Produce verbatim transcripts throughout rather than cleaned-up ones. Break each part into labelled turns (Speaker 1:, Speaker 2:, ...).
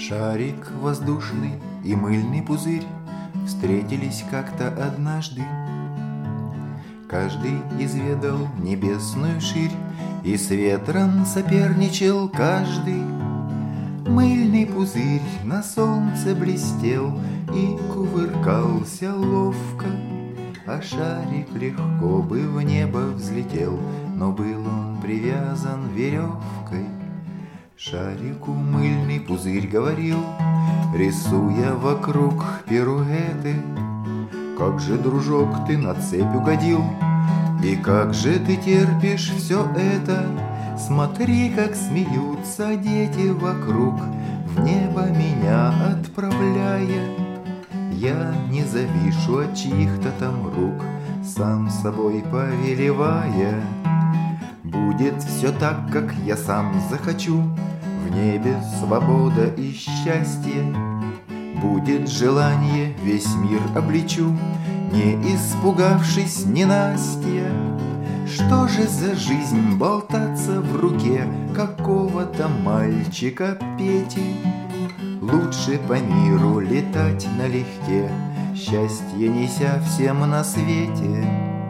Speaker 1: Шарик воздушный и мыльный пузырь встретились как-то однажды. Каждый изведал небесную ширь, и с ветром соперничал каждый. Мыльный пузырь на солнце блестел и кувыркался ловко, а шарик легко бы в небо взлетел, но был он привязан веревкой. Шарику мыльный пузырь говорил, рисуя вокруг пируэты: как же, дружок, ты на цепь угодил, и как же ты терпишь все это? Смотри, как смеются дети вокруг, в небо меня отправляя. Я не завишу от чьих-то там рук, сам собой повелевая. Будет все так, как я сам захочу, в небе свобода и счастье. Будет желание, весь мир облечу, не испугавшись ненастья. Что же за жизнь болтаться в руке какого-то мальчика Пети? Лучше по миру летать налегке, счастье неся всем на свете.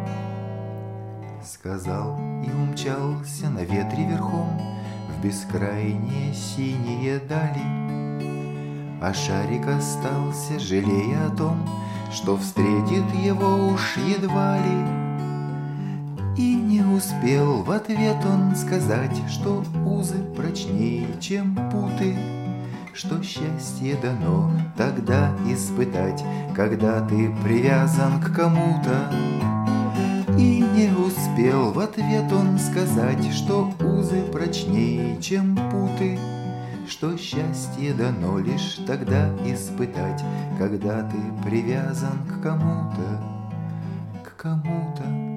Speaker 1: Сказал и умчался на ветре верхом в бескрайние синие дали. А шарик остался, жалея о том, что встретит его уж едва ли. И не успел в ответ он сказать, что узы прочнее, чем путы, что счастье дано тогда испытать, когда ты привязан к кому-то. И не успел в ответ он сказать, что узы прочнее, чем путы, что счастье дано лишь тогда испытать, когда ты привязан к кому-то, к кому-то.